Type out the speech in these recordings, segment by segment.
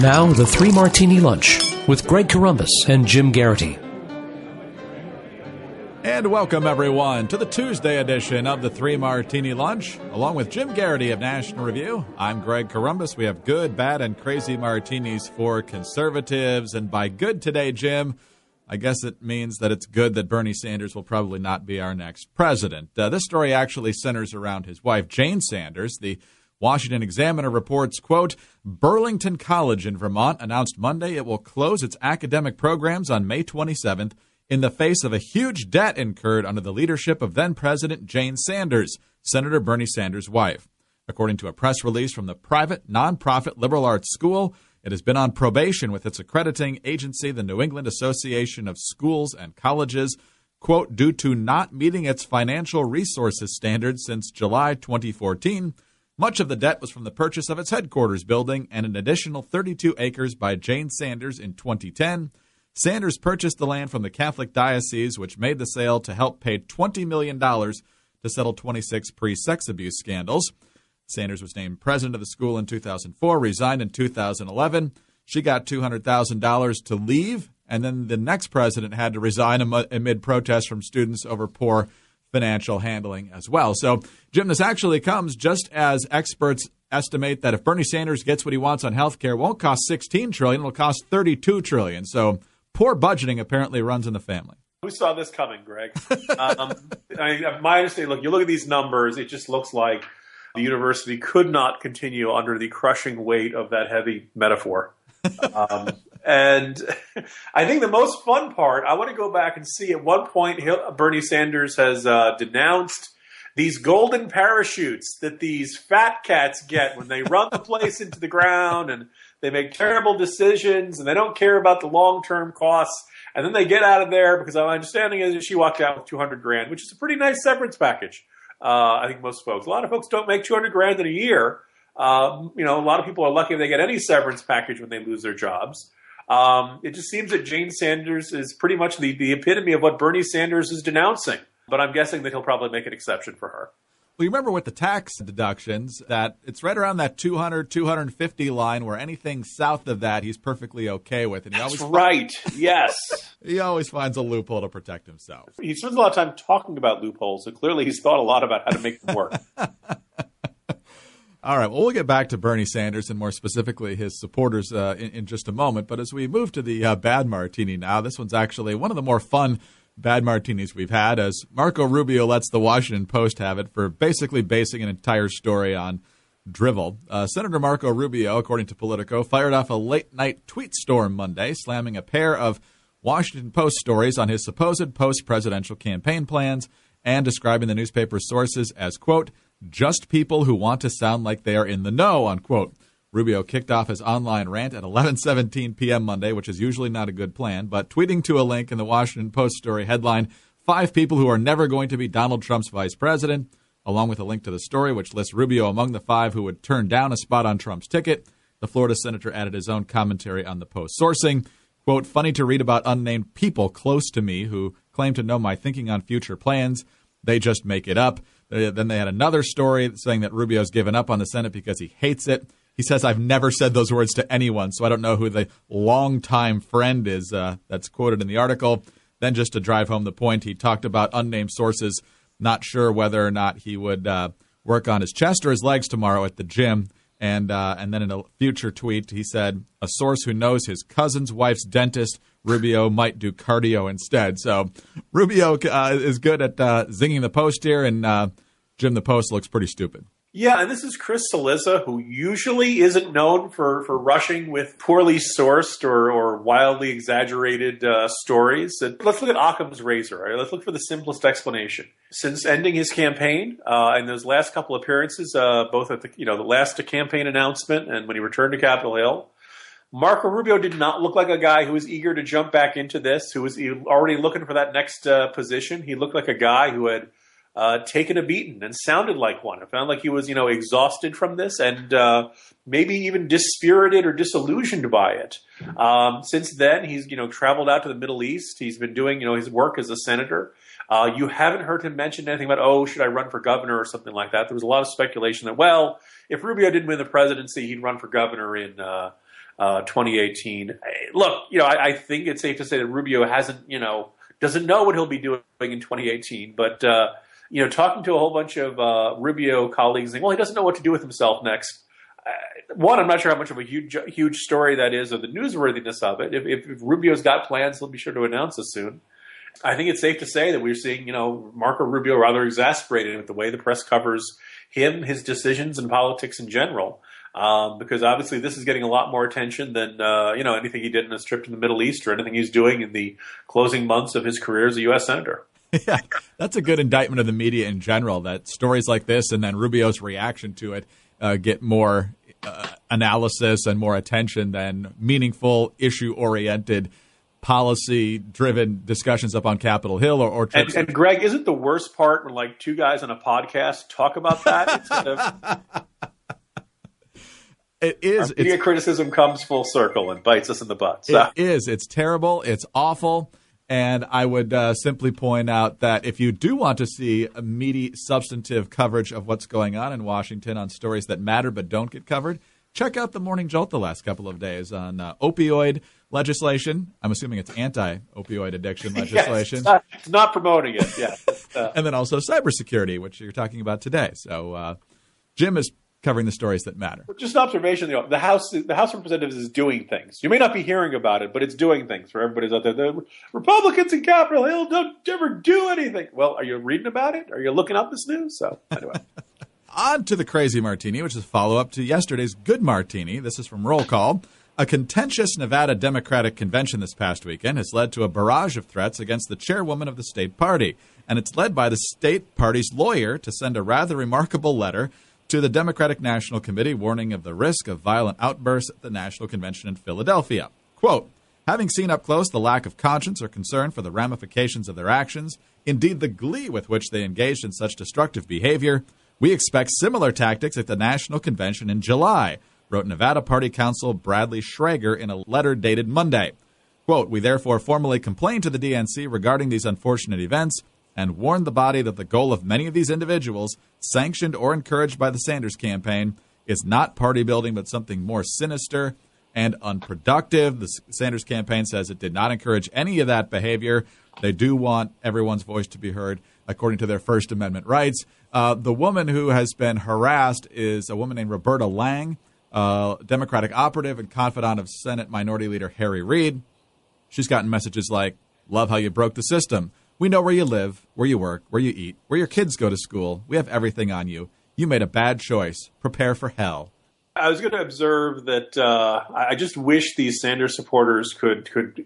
Now, the Three Martini Lunch with Greg Corombos and Jim Garrity. And welcome, everyone, to the Tuesday edition of the Three Martini Lunch. Along with Jim Garrity of National Review, I'm Greg Corombos. We have good, bad, and crazy martinis for conservatives. And by good today, Jim, I guess it means that it's good that Bernie Sanders will probably not be our next president. This story actually centers around his wife, Jane Sanders. The Washington Examiner reports, quote, Burlington College in Vermont announced Monday it will close its academic programs on May 27th in the face of a huge debt incurred under the leadership of then-President Jane Sanders, Senator Bernie Sanders' wife. According to a press release from the private, nonprofit liberal arts school, it has been on probation with its accrediting agency, the New England Association of Schools and Colleges, quote, due to not meeting its financial resources standards since July 2014. Much of the debt was from the purchase of its headquarters building and an additional 32 acres by Jane Sanders in 2010. Sanders purchased the land from the Catholic Diocese, which made the sale to help pay $20 million to settle 26 pre-sex abuse scandals. Sanders was named president of the school in 2004, resigned in 2011. She got $200,000 to leave, and then the next president had to resign amid protests from students over poor financial handling as well. So, Jim, this actually comes just as experts estimate that if Bernie Sanders gets what he wants on health care, it won't cost $16 trillion, it'll cost $32 trillion. So poor budgeting apparently runs in the family. We saw this coming, Greg. My understanding, look, you look at these numbers, it just looks like the university could not continue under the crushing weight of that heavy metaphor. And I think the most fun part, I want to go back and see at one point Bernie Sanders has denounced these golden parachutes that these fat cats get when they run the place into the ground and they make terrible decisions and they don't care about the long-term costs. And then they get out of there because my understanding is that she walked out with $200,000, which is a pretty nice severance package. I think most folks, a lot of folks don't make $200,000 in a year. A lot of people are lucky if they get any severance package when they lose their jobs. It just seems that Jane Sanders is pretty much the epitome of what Bernie Sanders is denouncing. But I'm guessing that he'll probably make an exception for her. Well, you remember with the tax deductions that it's right around that 200, 250 line where anything south of that he's perfectly okay with. And That's right. Yes. He always finds a loophole to protect himself. He spends a lot of time talking about loopholes, and clearly he's thought a lot about how to make them work. All right, well, we'll get back to Bernie Sanders and more specifically his supporters in just a moment. But as we move to the bad martini now, this one's actually one of the more fun bad martinis we've had, as Marco Rubio lets the Washington Post have it for basically basing an entire story on drivel. Senator Marco Rubio, according to Politico, fired off a late-night tweet storm Monday, slamming a pair of Washington Post stories on his supposed post-presidential campaign plans and describing the newspaper's sources as, quote, just people who want to sound like they are in the know, unquote. Rubio kicked off his online rant at 11:17 p.m. Monday, which is usually not a good plan, but tweeting to a link in the Washington Post story headline, 5 people who are never going to be Donald Trump's vice president, along with a link to the story, which lists Rubio among the 5 who would turn down a spot on Trump's ticket. The Florida senator added his own commentary on the Post sourcing. Quote, funny to read about unnamed people close to me who claim to know my thinking on future plans. They just make it up. Then they had another story saying that Rubio's given up on the Senate because he hates it. He says, I've never said those words to anyone, so I don't know who the longtime friend is that's quoted in the article. Then just to drive home the point, he talked about unnamed sources, not sure whether or not he would work on his chest or his legs tomorrow at the gym. And then in a future tweet, he said, a source who knows his cousin's wife's dentist, Rubio, might do cardio instead. So Rubio is good at zinging the Post here, and Jim, the Post looks pretty stupid. Yeah, and this is Chris Cillizza, who usually isn't known for rushing with poorly sourced or wildly exaggerated stories. Let's look at Occam's razor. Right? Let's look for the simplest explanation. Since ending his campaign in those last couple appearances, both at the last campaign announcement and when he returned to Capitol Hill, Marco Rubio did not look like a guy who was eager to jump back into this, who was already looking for that next position. He looked like a guy who had taken a beating and sounded like one. It sounded like he was, exhausted from this and maybe even dispirited or disillusioned by it. Since then, he's, traveled out to the Middle East. He's been doing, his work as a senator. You haven't heard him mention anything about, should I run for governor or something like that. There was a lot of speculation that, if Rubio didn't win the presidency, he'd run for governor in 2018. Look, I think it's safe to say that Rubio doesn't know what he'll be doing in 2018. But, talking to a whole bunch of Rubio colleagues saying, well, he doesn't know what to do with himself next. One, I'm not sure how much of a huge story that is, or the newsworthiness of it. If Rubio's got plans, he'll be sure to announce us soon. I think it's safe to say that we're seeing, Marco Rubio rather exasperated with the way the press covers him, his decisions, and politics in general. Because obviously this is getting a lot more attention than, anything he did in his trip to the Middle East or anything he's doing in the closing months of his career as a U.S. Senator. Yeah, that's a good indictment of the media in general, that stories like this and then Rubio's reaction to it get more analysis and more attention than meaningful, issue-oriented, policy-driven discussions up on Capitol Hill or trips. And Greg, isn't the worst part when like two guys on a podcast talk about that instead of... It is. Media criticism comes full circle and bites us in the butt. So. It is. It's terrible. It's awful. And I would simply point out that if you do want to see a meaty, substantive coverage of what's going on in Washington on stories that matter but don't get covered, check out the Morning Jolt the last couple of days on opioid legislation. I'm assuming it's anti-opioid addiction legislation. Yes, it's not promoting it, yes. And then also cybersecurity, which you're talking about today. So Jim is covering the stories that matter. Just an observation, the House of Representatives is doing things. You may not be hearing about it, but it's doing things for everybody's out there. The Republicans in Capitol Hill don't ever do anything. Well, are you reading about it? Are you looking up this news? So anyway. On to the Crazy Martini, which is a follow-up to yesterday's Good Martini. This is from Roll Call. A contentious Nevada Democratic convention this past weekend has led to a barrage of threats against the chairwoman of the state party. And it's led by the state party's lawyer to send a rather remarkable letter to the Democratic National Committee warning of the risk of violent outbursts at the National Convention in Philadelphia. Quote, having seen up close the lack of conscience or concern for the ramifications of their actions, indeed the glee with which they engaged in such destructive behavior, we expect similar tactics at the National Convention in July, wrote Nevada Party Counsel Bradley Schrager in a letter dated Monday. Quote, we therefore formally complain to the DNC regarding these unfortunate events and warn the body that the goal of many of these individuals, sanctioned or encouraged by the Sanders campaign, is not party building but something more sinister and unproductive. The Sanders campaign says it did not encourage any of that behavior. They do want everyone's voice to be heard according to their First Amendment rights. The woman who has been harassed is a woman named Roberta Lang, Democratic operative and confidant of Senate Minority Leader Harry Reid. She's gotten messages like, love how you broke the system. We know where you live, where you work, where you eat, where your kids go to school. We have everything on you. You made a bad choice. Prepare for hell. I was going to observe that I just wish these Sanders supporters could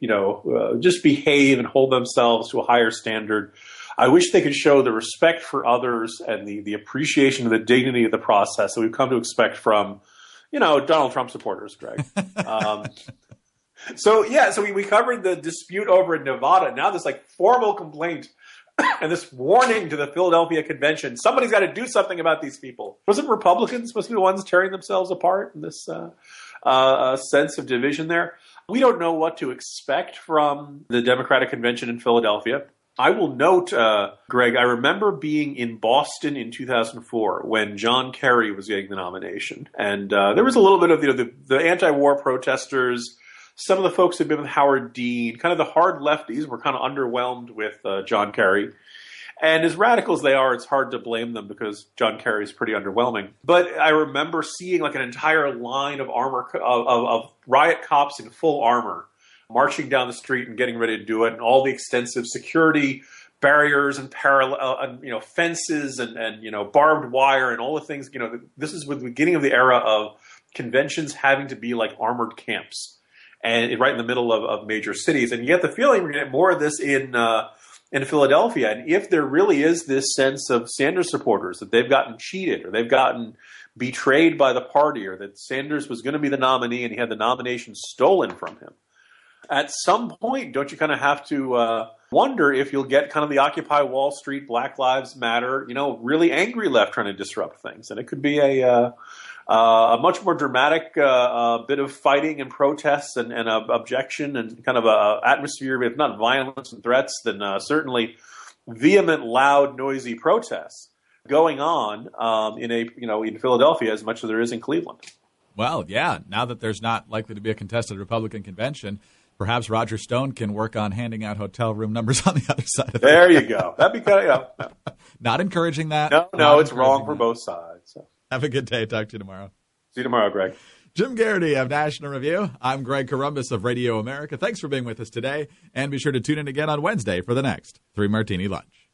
just behave and hold themselves to a higher standard. I wish they could show the respect for others and the appreciation of the dignity of the process that we've come to expect from, Donald Trump supporters, Greg. So we covered the dispute over in Nevada. Now this formal complaint and this warning to the Philadelphia convention. Somebody's got to do something about these people. Wasn't Republicans supposed to be the ones tearing themselves apart in this sense of division there? We don't know what to expect from the Democratic convention in Philadelphia. I will note, Greg, I remember being in Boston in 2004 when John Kerry was getting the nomination. And there was a little bit of the anti-war protesters. Some of the folks who've been with Howard Dean, kind of the hard lefties, were kind of underwhelmed with John Kerry. And as radical as they are, it's hard to blame them because John Kerry is pretty underwhelming. But I remember seeing an entire line of of riot cops in full armor marching down the street and getting ready to do it, and all the extensive security barriers and parallel, fences and barbed wire and all the things. This is the beginning of the era of conventions having to be like armored camps. And right in the middle of major cities. And you get the feeling we're going to get more of this in Philadelphia. And if there really is this sense of Sanders supporters that they've gotten cheated or they've gotten betrayed by the party or that Sanders was going to be the nominee and he had the nomination stolen from him, at some point, don't you kind of have to wonder if you'll get kind of the Occupy Wall Street, Black Lives Matter, really angry left trying to disrupt things. And it could be a much more dramatic bit of fighting and protests and objection and kind of a atmosphere, if not violence and threats, then certainly vehement, loud, noisy protests going on in Philadelphia as much as there is in Cleveland. Well, yeah, now that there's not likely to be a contested Republican convention, perhaps Roger Stone can work on handing out hotel room numbers on the other side of it. There you go. That'd be kind of, Not encouraging that. No, it's wrong for both sides. So. Have a good day. Talk to you tomorrow. See you tomorrow, Greg. Jim Garrity of National Review. I'm Greg Corombos of Radio America. Thanks for being with us today, and be sure to tune in again on Wednesday for the next 3 Martini Lunch.